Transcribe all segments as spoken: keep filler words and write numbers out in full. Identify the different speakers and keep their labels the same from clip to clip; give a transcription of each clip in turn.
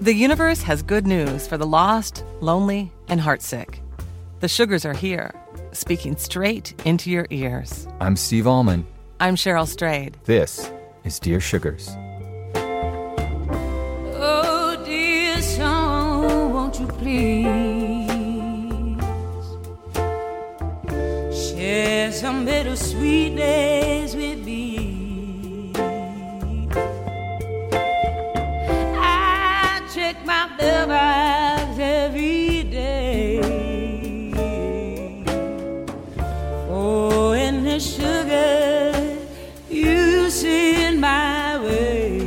Speaker 1: The universe has good news for the lost, lonely, and heartsick. The Sugars are here, speaking straight into your ears.
Speaker 2: I'm Steve Allman.
Speaker 1: I'm Cheryl Strayed.
Speaker 2: This is Dear Sugars.
Speaker 3: Oh, dear song, won't you please share some bittersweet days with me? I check my mailbox every day. Oh, and the sugar you send my way.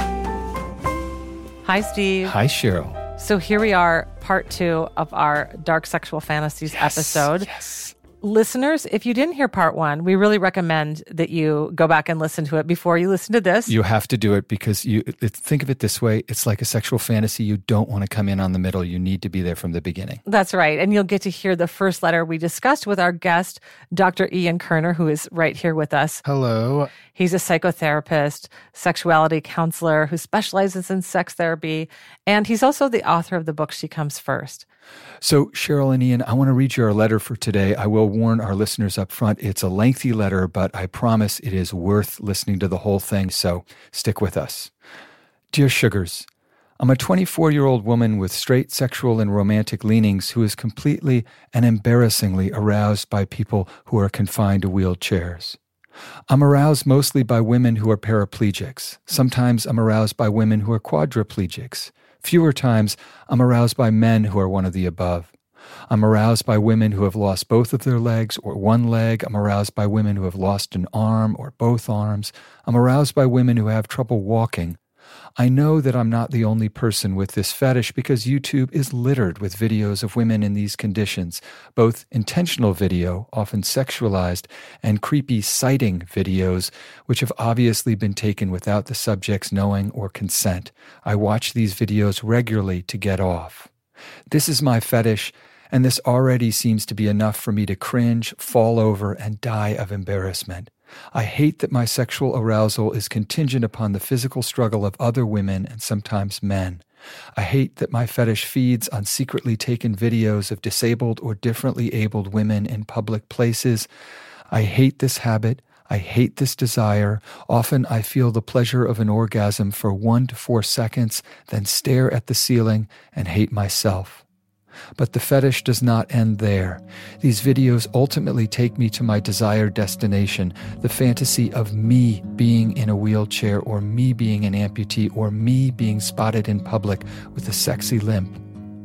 Speaker 1: Hi, Steve.
Speaker 2: Hi, Cheryl.
Speaker 1: So here we are, part two of our Dark Sexual Fantasies
Speaker 2: Yes,
Speaker 1: episode.
Speaker 2: Yes.
Speaker 1: Listeners, if you didn't hear part one, we really recommend that you go back and listen to it before you listen to this.
Speaker 2: You have to do it because you it, think of it this way. It's like a sexual fantasy. You don't want to come in on the middle. You need to be there from the beginning.
Speaker 1: That's right. And you'll get to hear the first letter we discussed with our guest, Doctor Ian Kerner, who is right here with us.
Speaker 2: Hello.
Speaker 1: He's a psychotherapist, sexuality counselor who specializes in sex therapy, and he's also the author of the book She Comes First.
Speaker 2: So, Cheryl and Ian, I want to read you our letter for today. I will warn our listeners up front, it's a lengthy letter, but I promise it is worth listening to the whole thing, so stick with us. Dear Sugars, I'm a twenty-four-year-old woman with straight sexual and romantic leanings who is completely and embarrassingly aroused by people who are confined to wheelchairs. I'm aroused mostly by women who are paraplegics. Sometimes I'm aroused by women who are quadriplegics. Fewer times, I'm aroused by men who are one of the above. I'm aroused by women who have lost both of their legs or one leg. I'm aroused by women who have lost an arm or both arms. I'm aroused by women who have trouble walking. I know that I'm not the only person with this fetish because YouTube is littered with videos of women in these conditions, both intentional video, often sexualized, and creepy sighting videos, which have obviously been taken without the subject's knowing or consent. I watch these videos regularly to get off. This is my fetish, and this already seems to be enough for me to cringe, fall over, and die of embarrassment. I hate that my sexual arousal is contingent upon the physical struggle of other women and sometimes men. I hate that my fetish feeds on secretly taken videos of disabled or differently abled women in public places. I hate this habit. I hate this desire. Often I feel the pleasure of an orgasm for one to four seconds, then stare at the ceiling and hate myself. But the fetish does not end there. These videos ultimately take me to my desired destination, the fantasy of me being in a wheelchair or me being an amputee or me being spotted in public with a sexy limp.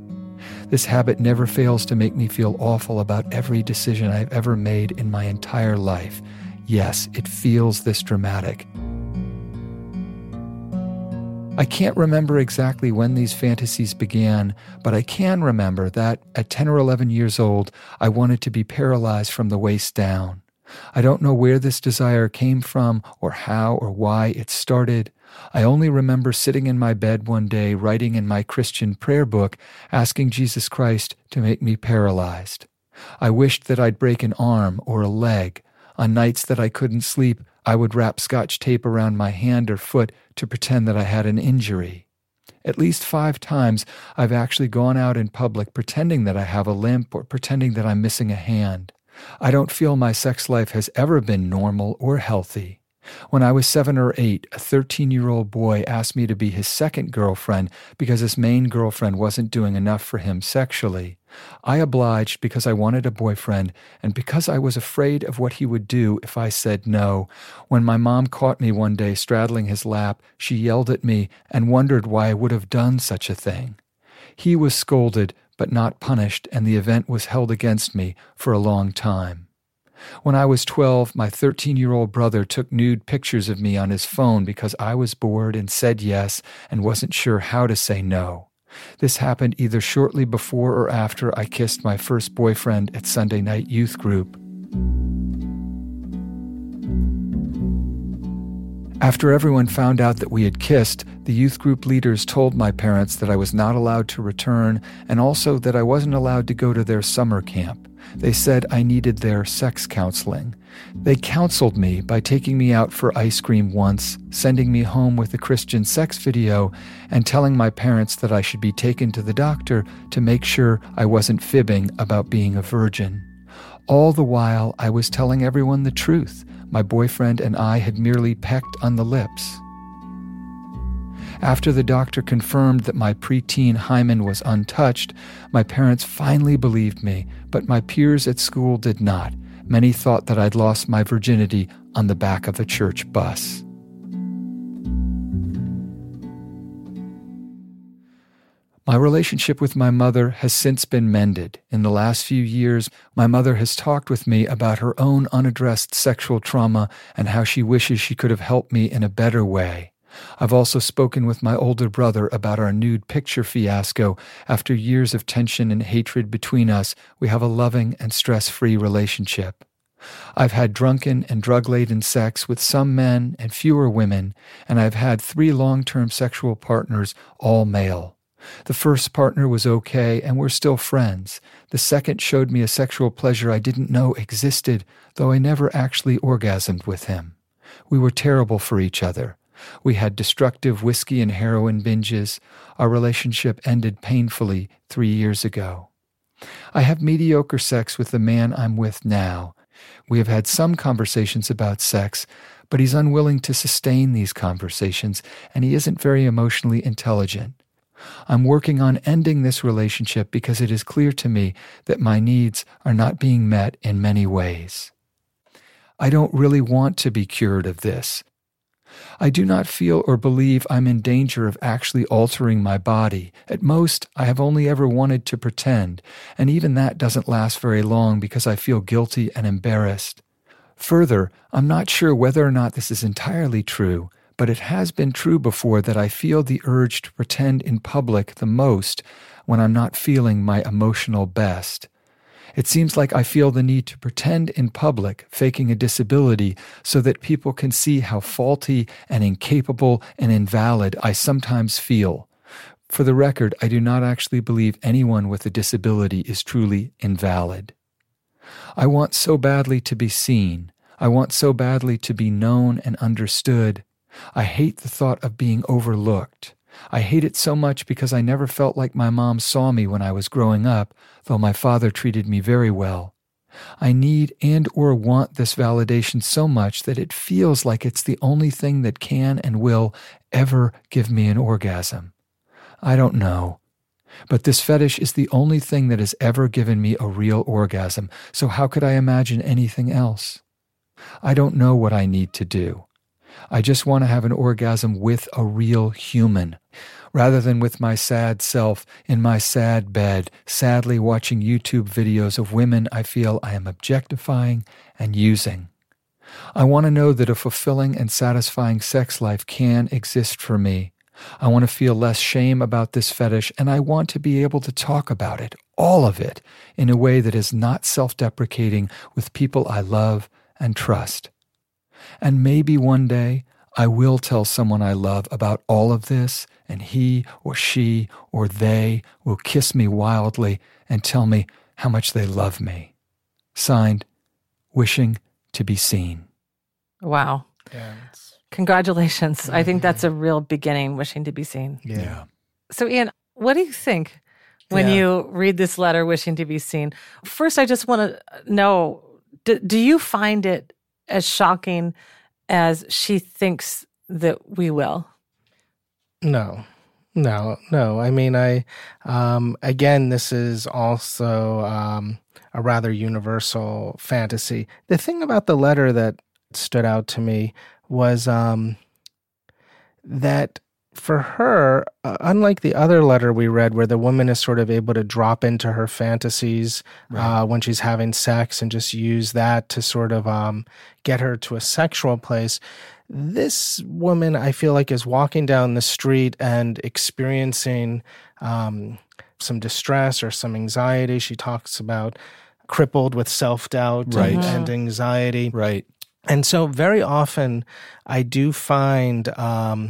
Speaker 2: This habit never fails to make me feel awful about every decision I've ever made in my entire life. Yes, it feels this dramatic. I can't remember exactly when these fantasies began, but I can remember that at ten or eleven years old, I wanted to be paralyzed from the waist down. I don't know where this desire came from or how or why it started. I only remember sitting in my bed one day writing in my Christian prayer book, asking Jesus Christ to make me paralyzed. I wished that I'd break an arm or a leg. On nights that I couldn't sleep, I would wrap Scotch tape around my hand or foot to pretend that I had an injury. At least five times, I've actually gone out in public pretending that I have a limp or pretending that I'm missing a hand. I don't feel my sex life has ever been normal or healthy. When I was seven or eight, a thirteen-year-old boy asked me to be his second girlfriend because his main girlfriend wasn't doing enough for him sexually. I obliged because I wanted a boyfriend and because I was afraid of what he would do if I said no. When my mom caught me one day straddling his lap, she yelled at me and wondered why I would have done such a thing. He was scolded but not punished, and the event was held against me for a long time. When I was twelve, my thirteen-year-old brother took nude pictures of me on his phone because I was bored and said yes and wasn't sure how to say no. This happened either shortly before or after I kissed my first boyfriend at Sunday night youth group. After everyone found out that we had kissed, the youth group leaders told my parents that I was not allowed to return and also that I wasn't allowed to go to their summer camp. They said I needed their sex counseling. They counseled me by taking me out for ice cream once, sending me home with a Christian sex video, and telling my parents that I should be taken to the doctor to make sure I wasn't fibbing about being a virgin. All the while, I was telling everyone the truth. My boyfriend and I had merely pecked on the lips. After the doctor confirmed that my preteen hymen was untouched, my parents finally believed me, but my peers at school did not. Many thought that I'd lost my virginity on the back of a church bus. My relationship with my mother has since been mended. In the last few years, my mother has talked with me about her own unaddressed sexual trauma and how she wishes she could have helped me in a better way. I've also spoken with my older brother about our nude picture fiasco. After years of tension and hatred between us, we have a loving and stress-free relationship. I've had drunken and drug-laden sex with some men and fewer women, and I've had three long-term sexual partners, all male. The first partner was okay, and we're still friends. The second showed me a sexual pleasure I didn't know existed, though I never actually orgasmed with him. We were terrible for each other. We had destructive whiskey and heroin binges. Our relationship ended painfully three years ago. I have mediocre sex with the man I'm with now. We have had some conversations about sex, but he's unwilling to sustain these conversations, and he isn't very emotionally intelligent. I'm working on ending this relationship because it is clear to me that my needs are not being met in many ways. I don't really want to be cured of this. I do not feel or believe I'm in danger of actually altering my body. At most, I have only ever wanted to pretend, and even that doesn't last very long because I feel guilty and embarrassed. Further, I'm not sure whether or not this is entirely true, but it has been true before that I feel the urge to pretend in public the most when I'm not feeling my emotional best. It seems like I feel the need to pretend in public, faking a disability, so that people can see how faulty and incapable and invalid I sometimes feel. For the record, I do not actually believe anyone with a disability is truly invalid. I want so badly to be seen. I want so badly to be known and understood. I hate the thought of being overlooked. I hate it so much because I never felt like my mom saw me when I was growing up, though my father treated me very well. I need and or want this validation so much that it feels like it's the only thing that can and will ever give me an orgasm. I don't know. But this fetish is the only thing that has ever given me a real orgasm, so how could I imagine anything else? I don't know what I need to do. I just want to have an orgasm with a real human, rather than with my sad self in my sad bed, sadly watching YouTube videos of women I feel I am objectifying and using. I want to know that a fulfilling and satisfying sex life can exist for me. I want to feel less shame about this fetish, and I want to be able to talk about it, all of it, in a way that is not self-deprecating with people I love and trust. And maybe one day I will tell someone I love about all of this, and he or she or they will kiss me wildly and tell me how much they love me. Signed, Wishing to be Seen.
Speaker 1: Wow.
Speaker 4: Yeah,
Speaker 1: Congratulations.
Speaker 4: Mm-hmm.
Speaker 1: I think that's a real beginning, wishing to be seen.
Speaker 4: Yeah. yeah.
Speaker 1: So, Ian, what do you think when
Speaker 4: yeah.
Speaker 1: you read this letter, wishing to be seen? First, I just want to know, do, do you find it as shocking as she thinks that we will?
Speaker 4: No, no, no. I mean, I, um, again, this is also um, a rather universal fantasy. The thing about the letter that stood out to me was um, that for her, uh, unlike the other letter we read where the woman is sort of able to drop into her fantasies right. uh, when she's having sex and just use that to sort of um, get her to a sexual place, this woman, I feel like, is walking down the street and experiencing um, some distress or some anxiety. She talks about crippled with self-doubt
Speaker 2: right.
Speaker 4: and, and anxiety.
Speaker 2: Right.
Speaker 4: And so very often I do find um,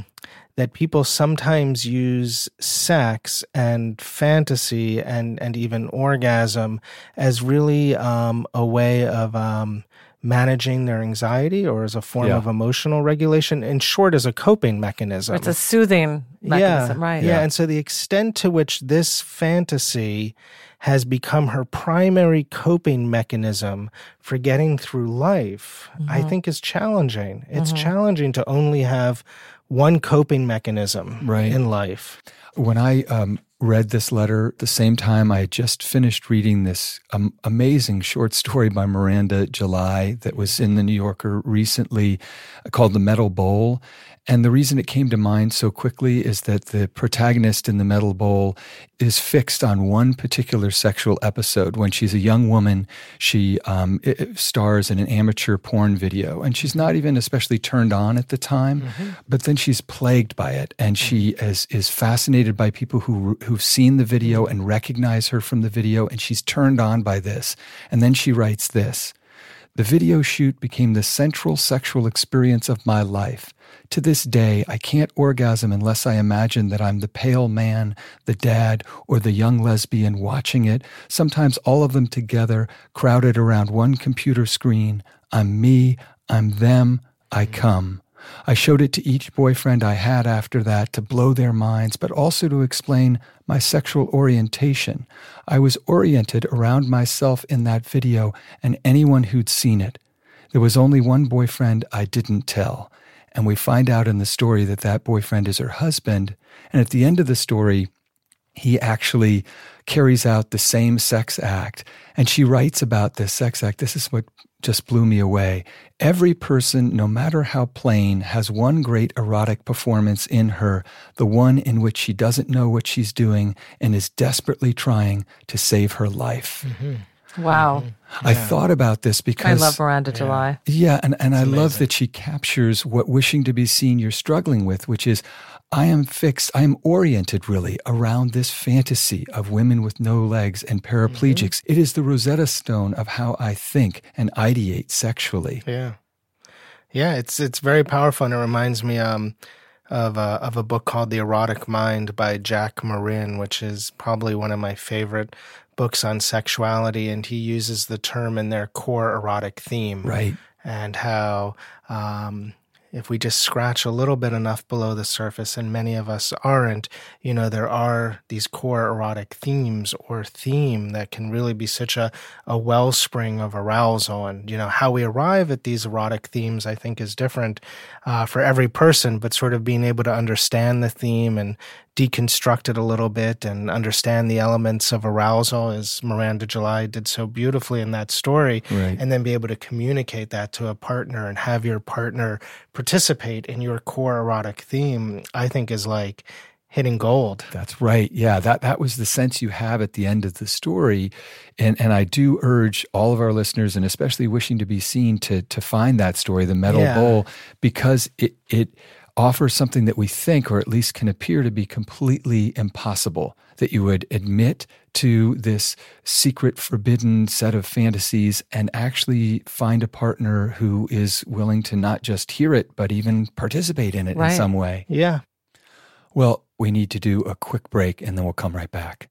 Speaker 4: that people sometimes use sex and fantasy and, and even orgasm as really um, a way of um, managing their anxiety or as a form
Speaker 2: Yeah.
Speaker 4: of emotional regulation. In short, as a coping mechanism.
Speaker 1: It's a soothing mechanism,
Speaker 4: yeah,
Speaker 1: right?
Speaker 4: Yeah, and so the extent to which this fantasy has become her primary coping mechanism for getting through life,
Speaker 1: Mm-hmm.
Speaker 4: I think is challenging. It's challenging to only have one coping mechanism
Speaker 2: Right.
Speaker 4: in life.
Speaker 2: When I um, read this letter, at the same time I had just finished reading this um, amazing short story by Miranda July that was in the New Yorker recently called The Metal Bowl. And the reason it came to mind so quickly is that the protagonist in The Metal Bowl is fixed on one particular sexual episode. When she's a young woman, she um, it stars in an amateur porn video, and she's not even especially turned on at the time, mm-hmm. but then she's plagued by it, and she is, is fascinated by people who, who've seen the video and recognize her from the video, and she's turned on by this. And then she writes this: "The video shoot became the central sexual experience of my life. To this day, I can't orgasm unless I imagine that I'm the pale man, the dad, or the young lesbian watching it, sometimes all of them together, crowded around one computer screen. I'm me, I'm them, I come. I showed it to each boyfriend I had after that to blow their minds, but also to explain my sexual orientation. I was oriented around myself in that video and anyone who'd seen it. There was only one boyfriend I didn't tell." And we find out in the story that that boyfriend is her husband. And at the end of the story, he actually carries out the same sex act. And she writes about this sex act. This is what just blew me away. "Every person, no matter how plain, has one great erotic performance in her, the one in which she doesn't know what she's doing and is desperately trying to save her life."
Speaker 4: Mm-hmm.
Speaker 1: Wow.
Speaker 2: I thought about this because
Speaker 1: I love Miranda July.
Speaker 2: Yeah, and, and I
Speaker 4: amazing.
Speaker 2: love that she captures what wishing to be seen you're struggling with, which is I am fixed, I am oriented really around this fantasy of women with no legs and paraplegics. Mm-hmm. It is the Rosetta Stone of how I think and ideate sexually.
Speaker 4: Yeah. Yeah, it's it's very powerful, and it reminds me um, of, a, of a book called The Erotic Mind by Jack Morin, which is probably one of my favorite books on sexuality, and he uses the term in their core erotic theme.
Speaker 2: Right.
Speaker 4: And how um, if we just scratch a little bit enough below the surface, and many of us aren't, you know, there are these core erotic themes or theme that can really be such a, a wellspring of arousal. And, you know, how we arrive at these erotic themes, I think, is different uh, for every person, but sort of being able to understand the theme and deconstruct it a little bit and understand the elements of arousal, as Miranda July did so beautifully in that story,
Speaker 2: Right.
Speaker 4: and then be able to communicate that to a partner and have your partner participate in your core erotic theme, I think is like hitting gold.
Speaker 2: That's right. Yeah, that that was the sense you have at the end of the story. And and I do urge all of our listeners, and especially wishing to be seen, to to find that story, The Metal
Speaker 4: Yeah.
Speaker 2: Bowl, because it it offers something that we think, or at least can appear to be, completely impossible, that you would admit to this secret, forbidden set of fantasies and actually find a partner who is willing to not just hear it, but even participate in it
Speaker 1: Right.
Speaker 2: in some way.
Speaker 4: Yeah.
Speaker 2: Well, we need to do a quick break, and then we'll come right back.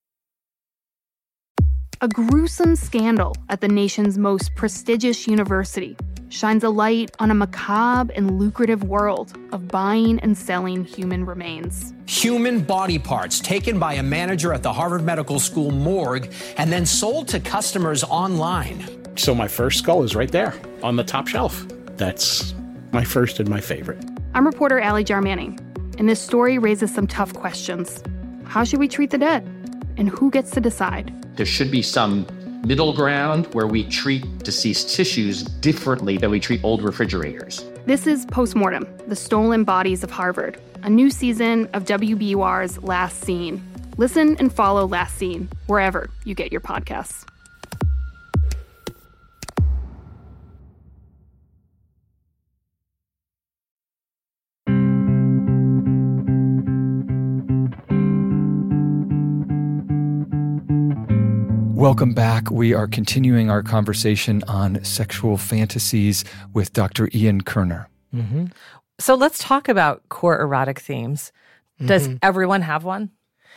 Speaker 5: A gruesome scandal at the nation's most prestigious university shines a light on a macabre and lucrative world of buying and selling human remains.
Speaker 6: Human body parts taken by a manager at the Harvard Medical School morgue and then sold to customers online.
Speaker 7: So my first skull is right there on the top shelf. That's my first and my favorite.
Speaker 5: I'm reporter Allie Jarmanning, and this story raises some tough questions. How should we treat the dead? And who gets to decide?
Speaker 8: There should be some middle ground where we treat deceased tissues differently than we treat old refrigerators.
Speaker 5: This is Postmortem, The Stolen Bodies of Harvard, a new season of W B U R's Last Scene. Listen and follow Last Scene wherever you get your podcasts.
Speaker 2: Welcome back. We are continuing our conversation on sexual fantasies with Doctor Ian Kerner.
Speaker 4: Mm-hmm.
Speaker 1: So let's talk about core erotic themes. Does
Speaker 4: Mm-hmm.
Speaker 1: everyone have one?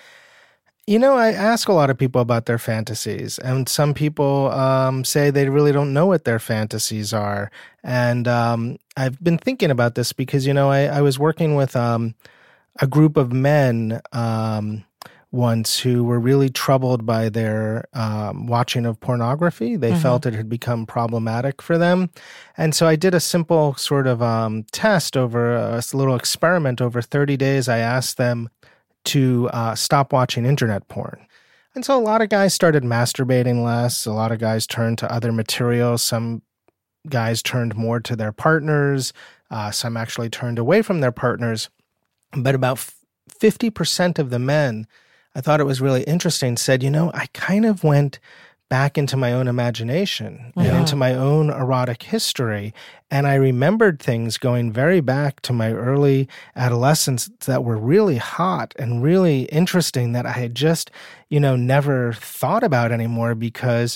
Speaker 4: You know, I ask a lot of people about their fantasies, and some people um, say they really don't know what their fantasies are. And um, I've been thinking about this because, you know, I, I was working with um, a group of men um, once who were really troubled by their um, watching of pornography. They
Speaker 1: Mm-hmm.
Speaker 4: felt it had become problematic for them. And so I did a simple sort of um, test over a, a little experiment over thirty days. I asked them to uh, stop watching internet porn. And so a lot of guys started masturbating less. A lot of guys turned to other materials. Some guys turned more to their partners. Uh, some actually turned away from their partners. But about fifty percent of the men, I thought it was really interesting, said, you know, I kind of went back into my own imagination and
Speaker 1: Yeah.
Speaker 4: into my own erotic history. And I remembered things going very back to my early adolescence that were really hot and really interesting that I had just, you know, never thought about anymore because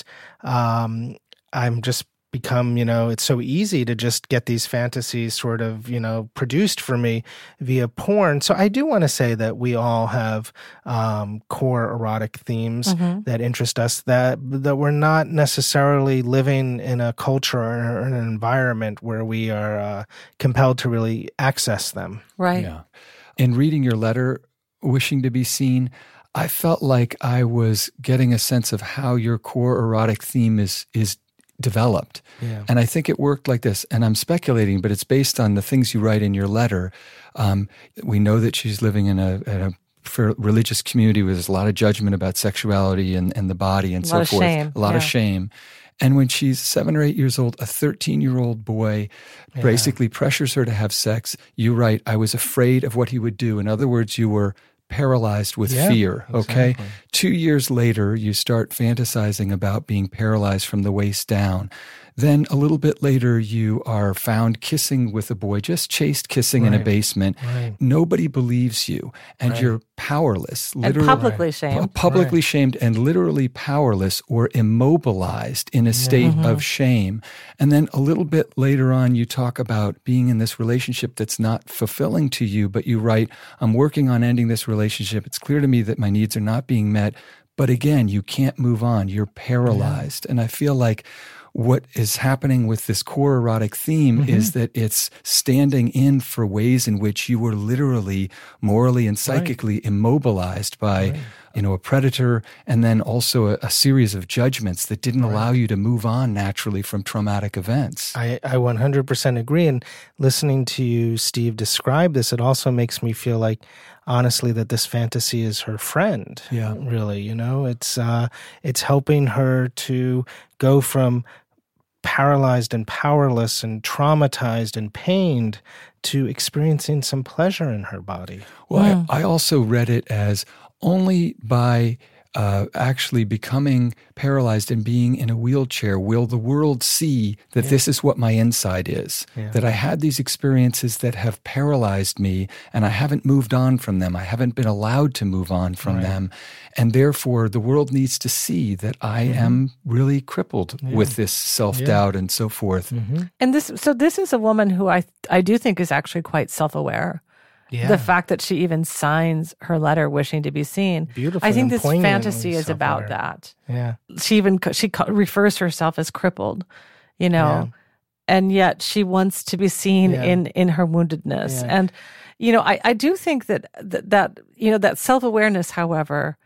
Speaker 4: um, I'm just become, you know, it's so easy to just get these fantasies sort of, you know, produced for me via porn. So I do want to say that we all have um, core erotic themes
Speaker 1: Mm-hmm.
Speaker 4: that interest us, that that we're not necessarily living in a culture or an environment where we are uh, compelled to really access them.
Speaker 1: Right.
Speaker 2: Yeah. In reading your letter, Wishing to Be Seen, I felt like I was getting a sense of how your core erotic theme is is developed.
Speaker 4: Yeah.
Speaker 2: And I think it worked like this, and I'm speculating, but it's based on the things you write in your letter. Um, we know that she's living in a, in a for religious community where there's a lot of judgment about sexuality and, and the body and
Speaker 1: A
Speaker 2: so
Speaker 1: lot of
Speaker 2: forth.
Speaker 1: shame,
Speaker 2: A lot of
Speaker 1: yeah.
Speaker 2: shame. And when she's seven or eight years old, a thirteen-year-old boy basically pressures her to have sex. You write, I was afraid of what he would do. In other words, you were paralyzed with
Speaker 4: Yeah,
Speaker 2: fear, okay?
Speaker 4: exactly.
Speaker 2: Two years later, you start fantasizing about being paralyzed from the waist down. Then a little bit later, you are found kissing with a boy, just chaste kissing in a
Speaker 4: Right.
Speaker 2: basement.
Speaker 4: Right.
Speaker 2: Nobody believes you, and
Speaker 4: Right.
Speaker 2: you're powerless,
Speaker 1: And
Speaker 2: literally
Speaker 1: publicly
Speaker 2: pu-
Speaker 1: shamed.
Speaker 2: publicly shamed and literally powerless or immobilized in a state
Speaker 1: Mm-hmm.
Speaker 2: of shame. And then a little bit later on, you talk about being in this relationship that's not fulfilling to you, but you write, I'm working on ending this relationship. It's clear to me that my needs are not being met. But again, you can't move on. You're paralyzed. And I feel like what is happening with this core erotic theme
Speaker 4: Mm-hmm.
Speaker 2: is that it's standing in for ways in which you were literally morally and psychically immobilized by, you know, a predator, and then also a, a series of judgments that didn't allow you to move on naturally from traumatic events.
Speaker 4: I, I one hundred percent agree. And listening to you, Steve, describe this, it also makes me feel like, honestly, that this fantasy is her friend.
Speaker 2: Yeah.
Speaker 4: Really, you know, it's uh, it's helping her to go from paralyzed and powerless and traumatized and pained to experiencing some pleasure in her body.
Speaker 2: Well, I, I also read it as only by uh, actually becoming paralyzed and being in a wheelchair will the world see that this is what my inside is,
Speaker 4: Yeah.
Speaker 2: that I had these experiences that have paralyzed me and I haven't moved on from them. I haven't been allowed to move on from
Speaker 4: Right.
Speaker 2: them. And therefore, the world needs to see that I am really crippled with this self-doubt and so forth.
Speaker 1: And this, so this is a woman who I I do think is actually quite self-aware.
Speaker 4: Yeah.
Speaker 1: The fact that she even signs her letter wishing to be seen.
Speaker 4: Beautiful
Speaker 1: I think
Speaker 4: and
Speaker 1: this
Speaker 4: poignantly
Speaker 1: fantasy is about
Speaker 4: self-aware.
Speaker 1: that.
Speaker 4: Yeah.
Speaker 1: She even co- she co- refers to herself as crippled, you know,
Speaker 4: Yeah.
Speaker 1: and yet she wants to be seen
Speaker 4: Yeah.
Speaker 1: in in her woundedness.
Speaker 4: Yeah.
Speaker 1: And you know, I I do think that that, that you know that self-awareness, however,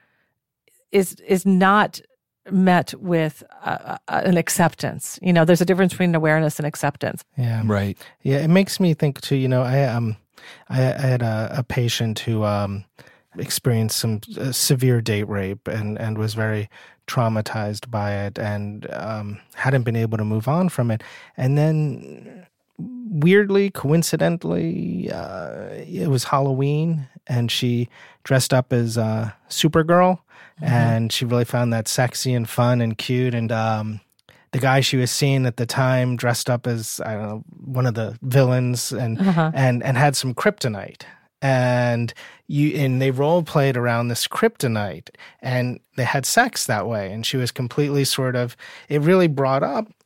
Speaker 1: is is not met with uh, uh, an acceptance. You know, there's a difference between awareness and acceptance.
Speaker 4: Yeah.
Speaker 2: Right.
Speaker 4: Yeah, it makes me think too. You know, I um, I, I had a, a patient who um experienced some uh, severe date rape and and was very traumatized by it and um hadn't been able to move on from it. And then weirdly, coincidentally, uh, it was Halloween, and she dressed up as uh, Supergirl, and she really found that sexy and fun and cute. And um, the guy she was seeing at the time dressed up as, I don't know, one of the villains, and
Speaker 1: Uh-huh.
Speaker 4: and and had some kryptonite. And you and they role played around this kryptonite, and they had sex that way. And she was completely sort of. It really brought up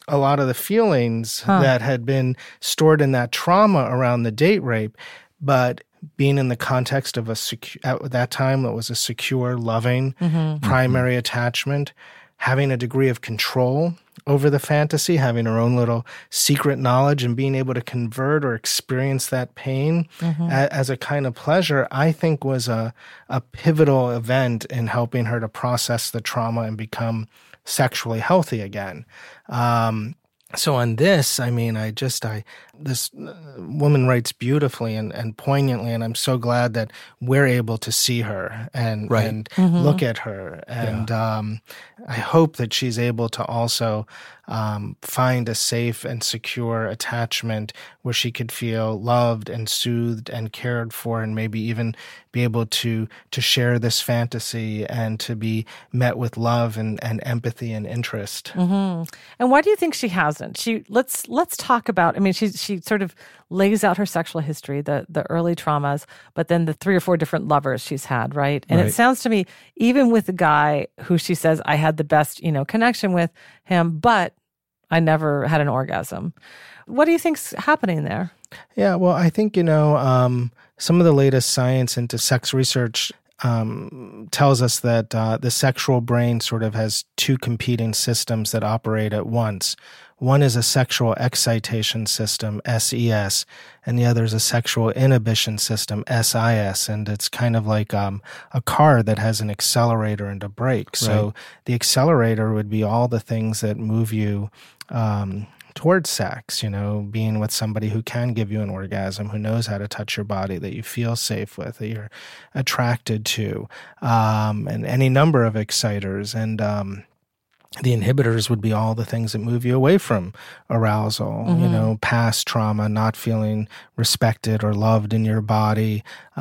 Speaker 4: a lot of the feelings
Speaker 1: Huh.
Speaker 4: that had been stored in that trauma around the date rape, but being in the context of a secu- at that time that was a secure, loving,
Speaker 1: Mm-hmm.
Speaker 4: primary mm-hmm. attachment, having a degree of control over the fantasy, having her own little secret knowledge and being able to convert or experience that pain
Speaker 1: Mm-hmm.
Speaker 4: a- as a kind of pleasure, I think was a, a pivotal event in helping her to process the trauma and become sexually healthy again. Um, so on this, I mean, I just, I, this woman writes beautifully and, and poignantly, and I'm so glad that we're able to see her and,
Speaker 2: Right.
Speaker 4: and
Speaker 1: Mm-hmm.
Speaker 4: look at her. And um, I hope that she's able to also um, find a safe and secure attachment where she could feel loved and soothed and cared for, and maybe even be able to to share this fantasy and to be met with love and, and empathy and interest.
Speaker 1: Mm-hmm. And why do you think she hasn't? She let's let's talk about. I mean, she she sort of lays out her sexual history, the the early traumas, but then the three or four different lovers she's had, right? And
Speaker 2: Right.
Speaker 1: it sounds to me, even with the guy who she says I had the best, you know, connection with him, but I never had an orgasm. What do you think's happening there?
Speaker 4: Yeah, well, I think, you know, um, some of the latest science into sex research um, tells us that uh, the sexual brain sort of has two competing systems that operate at once. One is a sexual excitation system, S E S, and the other is a sexual inhibition system, S I S. And it's kind of like um, a car that has an accelerator and a brake. So
Speaker 2: Right.
Speaker 4: the accelerator would be all the things that move you um, towards sex, you know, being with somebody who can give you an orgasm, who knows how to touch your body, that you feel safe with, that you're attracted to, um, and any number of exciters. And um, the inhibitors would be all the things that move you away from arousal,
Speaker 1: Mm-hmm.
Speaker 4: you know, past trauma, not feeling respected or loved in your body,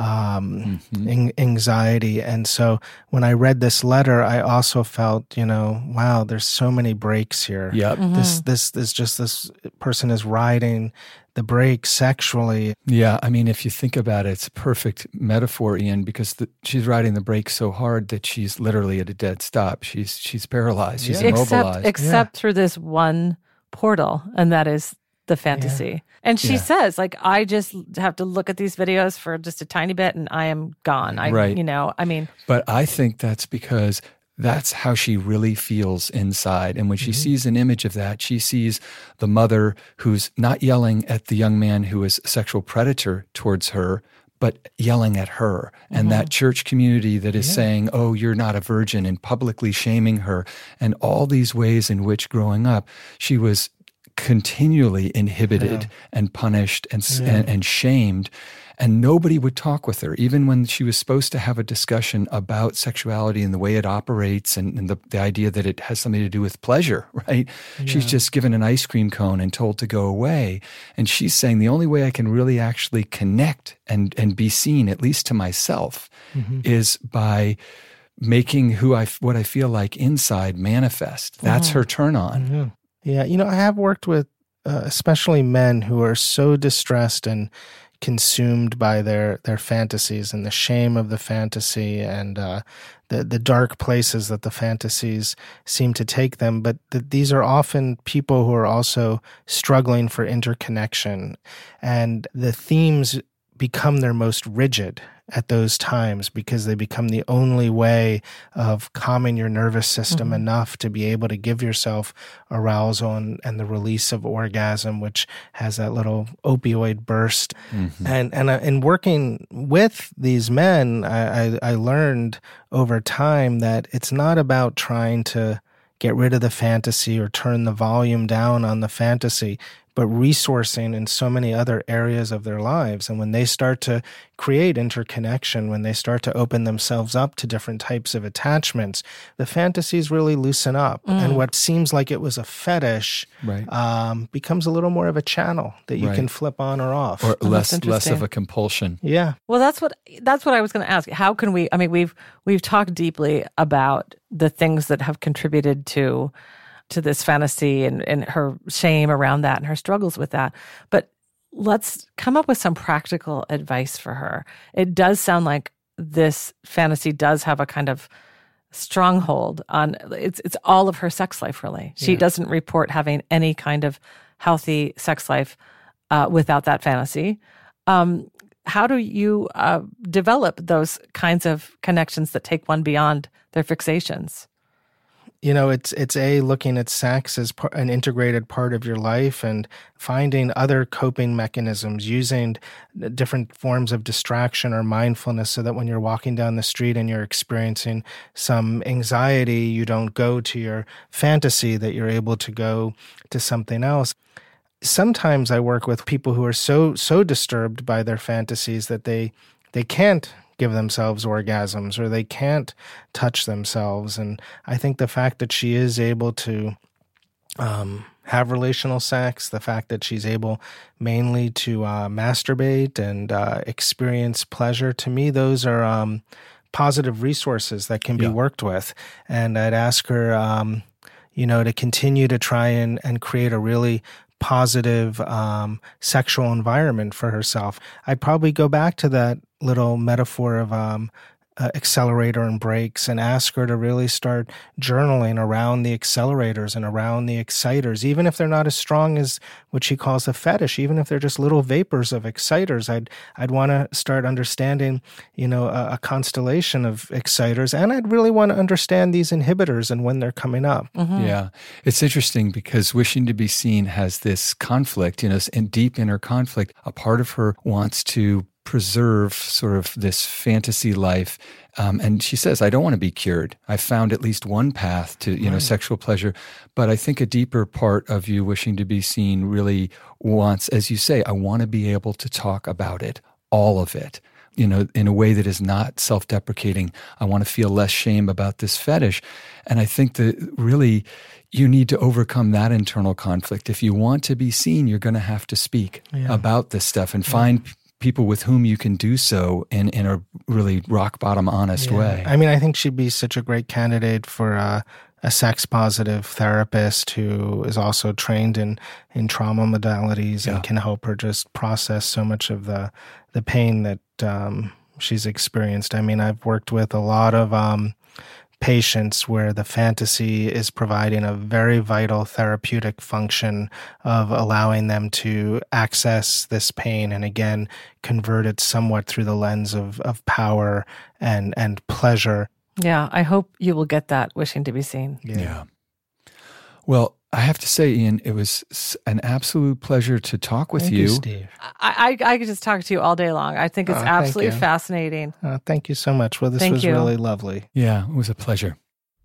Speaker 4: um,
Speaker 2: Mm-hmm.
Speaker 4: an- anxiety. And so when I read this letter, I also felt, you know, wow, there's so many breaks here.
Speaker 2: Yep.
Speaker 4: This, this, this just, this person is riding the brake sexually.
Speaker 2: Yeah, I mean, if you think about it, it's a perfect metaphor, Ian, because the, she's riding the brake so hard that she's literally at a dead stop. She's she's paralyzed. She's
Speaker 4: Yeah.
Speaker 2: immobilized.
Speaker 1: Except except through this one portal, and that is the fantasy. And she
Speaker 2: Yeah.
Speaker 1: says, like, I just have to look at these videos for just a tiny bit, and I am gone. I,
Speaker 2: Right.
Speaker 1: you know, I mean,
Speaker 2: But I think that's because that's how she really feels inside. And when she sees an image of that, she sees the mother who's not yelling at the young man who is a sexual predator towards her, but yelling at her. And that church community that is saying, oh, you're not a virgin, and publicly shaming her. And all these ways in which growing up, she was continually inhibited and punished and, s and and shamed. And nobody would talk with her, even when she was supposed to have a discussion about sexuality and the way it operates, and, and the, the idea that it has something to do with pleasure, right? She's just given an ice cream cone and told to go away. And she's saying the only way I can really actually connect and, and be seen, at least to myself, is by making who I, what I feel like inside manifest. That's her turn on.
Speaker 4: Yeah, you know, I have worked with uh, especially men who are so distressed and consumed by their their fantasies and the shame of the fantasy and uh, the the dark places that the fantasies seem to take them. But th- these are often people who are also struggling for interconnection, and the themes become their most rigid at those times because they become the only way of calming your nervous system
Speaker 1: Mm-hmm.
Speaker 4: enough to be able to give yourself arousal and, and the release of orgasm, which has that little opioid burst.
Speaker 2: Mm-hmm.
Speaker 4: And and uh, in working with these men, I, I, I learned over time that it's not about trying to get rid of the fantasy or turn the volume down on the fantasy, but resourcing in so many other areas of their lives. And when they start to create interconnection, when they start to open themselves up to different types of attachments, the fantasies really loosen up. And what seems like it was a fetish
Speaker 2: Right.
Speaker 4: um, becomes a little more of a channel that you
Speaker 2: Right.
Speaker 4: can flip on or off.
Speaker 2: Or
Speaker 1: Oh,
Speaker 2: less
Speaker 1: that's
Speaker 2: less of
Speaker 1: interesting.
Speaker 2: a compulsion.
Speaker 4: yeah.
Speaker 1: well, that's what that's what I was going to ask. How can we? I mean, we've we've talked deeply about the things that have contributed to to this fantasy and, and her shame around that and her struggles with that. But let's come up with some practical advice for her. It does sound like this fantasy does have a kind of stronghold on it's it's all of her sex life, really. She
Speaker 4: Yeah.
Speaker 1: doesn't report having any kind of healthy sex life uh, without that fantasy. Um, how do you uh, develop those kinds of connections that take one beyond their fixations?
Speaker 4: You know, it's it's a looking at sex as par- an integrated part of your life and finding other coping mechanisms, using different forms of distraction or mindfulness so that when you're walking down the street and you're experiencing some anxiety, you don't go to your fantasy, that you're able to go to something else. Sometimes I work with people who are so so disturbed by their fantasies that they they can't give themselves orgasms or they can't touch themselves. And I think the fact that she is able to um, have relational sex, the fact that she's able mainly to uh, masturbate and uh, experience pleasure, to me, those are um, positive resources that can be
Speaker 2: Yeah.
Speaker 4: worked with. And I'd ask her, um, you know, to continue to try and, and create a really positive um, sexual environment for herself. I'd probably go back to that little metaphor of um, uh, accelerator and brakes and ask her to really start journaling around the accelerators and around the exciters, even if they're not as strong as what she calls a fetish, even if they're just little vapors of exciters. I'd I'd want to start understanding, you know, a, a constellation of exciters, and I'd really want to understand these inhibitors and when they're coming up.
Speaker 2: Yeah. It's interesting because Wishing to Be Seen has this conflict, you know, in deep inner conflict. A part of her wants to preserve sort of this fantasy life. Um, and she says, I don't want to be cured. I found at least one path to, you know, sexual pleasure. But I think a deeper part of you Wishing to Be Seen really wants, as you say, I want to be able to talk about it, all of it, you know, in a way that is not self-deprecating. I want to feel less shame about this fetish. And I think that really you need to overcome that internal conflict. If you want to be seen, you're going to have to speak
Speaker 4: Yeah.
Speaker 2: about this stuff and find people with whom you can do so in, in a really rock bottom honest
Speaker 4: Yeah.
Speaker 2: way.
Speaker 4: I mean, I think she'd be such a great candidate for uh, a sex positive therapist who is also trained in, in trauma modalities
Speaker 2: Yeah.
Speaker 4: and can help her just process so much of the, the pain that um, she's experienced. I mean, I've worked with a lot of um, patients where the fantasy is providing a very vital therapeutic function of allowing them to access this pain and again convert it somewhat through the lens of, of power and and pleasure.
Speaker 1: Yeah, I hope you will get that Wishing to Be Seen.
Speaker 2: Yeah. Well, I have to say, Ian, it was s- an absolute pleasure to talk with
Speaker 4: Thank
Speaker 2: you.
Speaker 4: you, Steve.
Speaker 1: I, I I could just talk to you all day long. I think it's
Speaker 4: Oh, thank
Speaker 1: absolutely
Speaker 4: you.
Speaker 1: fascinating.
Speaker 4: Uh, thank you so much. Well, this
Speaker 1: Thank
Speaker 4: was
Speaker 1: you.
Speaker 4: really lovely.
Speaker 2: Yeah, it was a pleasure.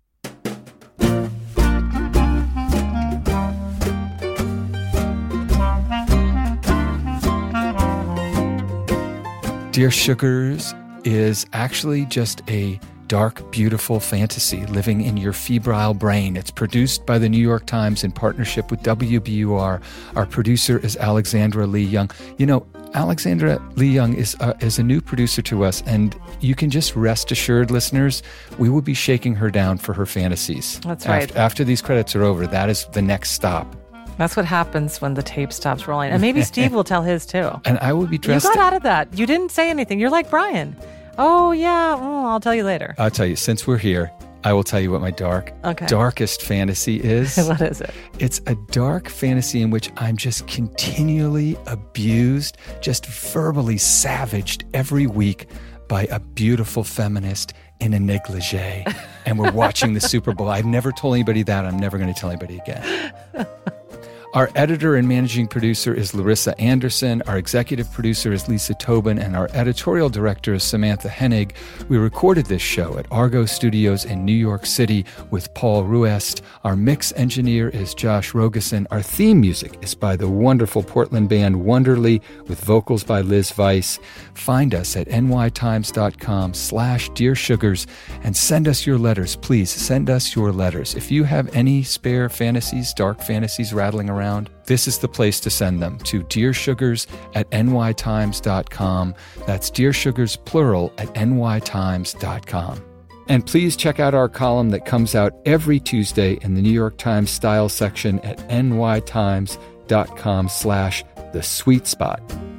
Speaker 2: Dear Sugars is actually just a dark, beautiful fantasy living in your febrile brain. It's produced by the New York Times in partnership with W B U R. Our producer is Alexandra Lee Young. You know, Alexandra Lee Young is uh, is a new producer to us, and you can just rest assured, listeners, we will be shaking her down for her fantasies.
Speaker 1: That's right.
Speaker 2: After, after these credits are over, that is the next stop.
Speaker 1: That's what happens when the tape stops rolling. And maybe Steve will tell his too.
Speaker 2: And I will be
Speaker 1: You
Speaker 2: dressed.
Speaker 1: got out of that. You didn't say anything. You're like Brian. Oh, yeah. Oh, I'll tell you later.
Speaker 2: I'll tell you, since we're here, I will tell you what my dark,
Speaker 1: Okay.
Speaker 2: darkest fantasy is.
Speaker 1: What is it?
Speaker 2: It's a dark fantasy in which I'm just continually abused, just verbally savaged every week by a beautiful feminist in a negligee. And we're watching the Super Bowl. I've never told anybody that. I'm never going to tell anybody again. Our editor and managing producer is Larissa Anderson. Our executive producer is Lisa Tobin. And our editorial director is Samantha Hennig. We recorded this show at Argo Studios in New York City with Paul Ruest. Our mix engineer is Josh Rogeson. Our theme music is by the wonderful Portland band Wonderly with vocals by Liz Weiss. Find us at nytimes.com slash Dear Sugars and send us your letters. Please send us your letters. If you have any spare fantasies, dark fantasies rattling around, this is the place to send them to Dear Sugars at nytimes dot com. That's Dear Sugars plural at nytimes dot com. And please check out our column that comes out every Tuesday in the New York Times style section at nytimes dot com slash the sweet spot.